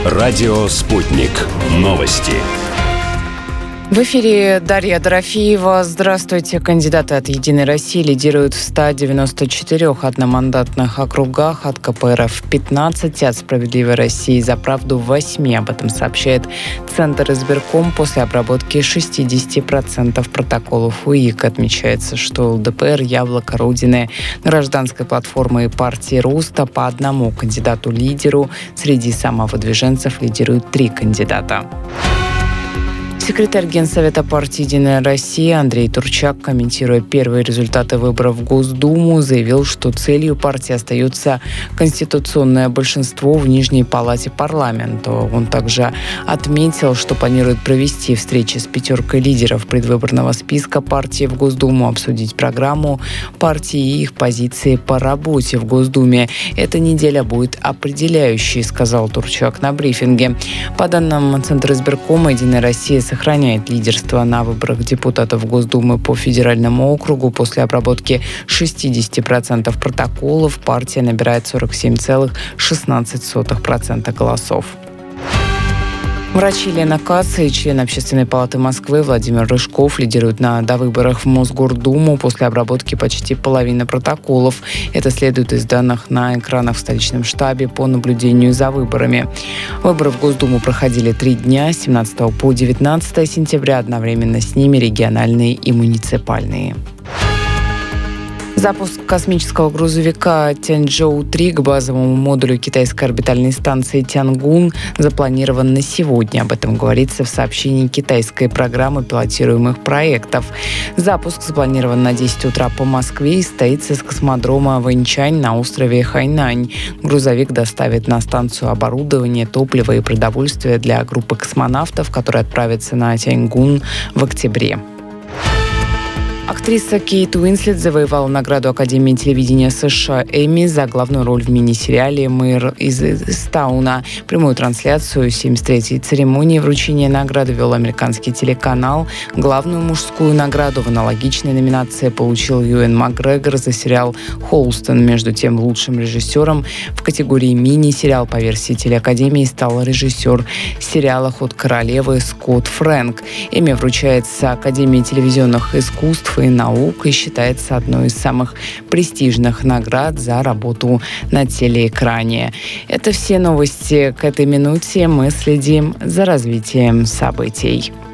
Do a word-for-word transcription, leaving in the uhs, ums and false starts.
Радио «Спутник». Новости. В эфире Дарья Дорофеева. Здравствуйте. Кандидаты от «Единой России» лидируют в ста девяноста четырёх одномандатных округах, от ка пэ эр эф в пятнадцати, от «Справедливой России» за правду в восьми. Об этом сообщает Центр избирком после обработки шестидесяти процентов протоколов УИК. Отмечается, что эл дэ пэ эр, Яблоко, Родины, Гражданской платформы и партии Роста по одному кандидату-лидеру. Среди самовыдвиженцев лидируют три кандидата. Секретарь Генсовета партии «Единая Россия» Андрей Турчак, комментируя первые результаты выборов в Госдуму, заявил, что целью партии остается конституционное большинство в Нижней палате парламента. Он также отметил, что планирует провести встречи с пятеркой лидеров предвыборного списка партии в Госдуму, обсудить программу партии и их позиции по работе в Госдуме. Эта неделя будет определяющей, сказал Турчак на брифинге. По данным Центра избиркома, «Единая Россия» сохраняет лидерство на выборах депутатов Госдумы по федеральному округу. После обработки шестидесяти процентов протоколов партия набирает сорок семь целых шестнадцать сотых процента голосов. Врач Елена Каца и член Общественной палаты Москвы Владимир Рыжков лидируют на довыборах в Мосгордуму после обработки почти половины протоколов. Это следует из данных на экранах в столичном штабе по наблюдению за выборами. Выборы в Госдуму проходили три дня, с семнадцатого по девятнадцатое сентября, одновременно с ними региональные и муниципальные. Запуск космического грузовика Тяньчжоу три к базовому модулю китайской орбитальной станции Тянгун запланирован на сегодня. Об этом говорится в сообщении китайской программы пилотируемых проектов. Запуск запланирован на десять утра по Москве и состоится с космодрома Вэньчань на острове Хайнань. Грузовик доставит на станцию оборудование, топливо и продовольствие для группы космонавтов, которые отправятся на Тяньгун в октябре. Актриса Кейт Уинслет завоевала награду Академии телевидения США Эмми за главную роль в мини-сериале «Мэр из Истауна». Прямую трансляцию семьдесят третьей церемонии вручения награды вел американский телеканал. Главную мужскую награду в аналогичной номинации получил Юэн Макгрегор за сериал «Холстон». Между тем, лучшим режиссером в категории мини-сериал по версии телеакадемии стал режиссер сериала «Ход королевы» Скотт Фрэнк. Эмми вручается Академии телевизионных искусств и наук и считается одной из самых престижных наград за работу на телеэкране. Это все новости к этой минуте. Мы следим за развитием событий.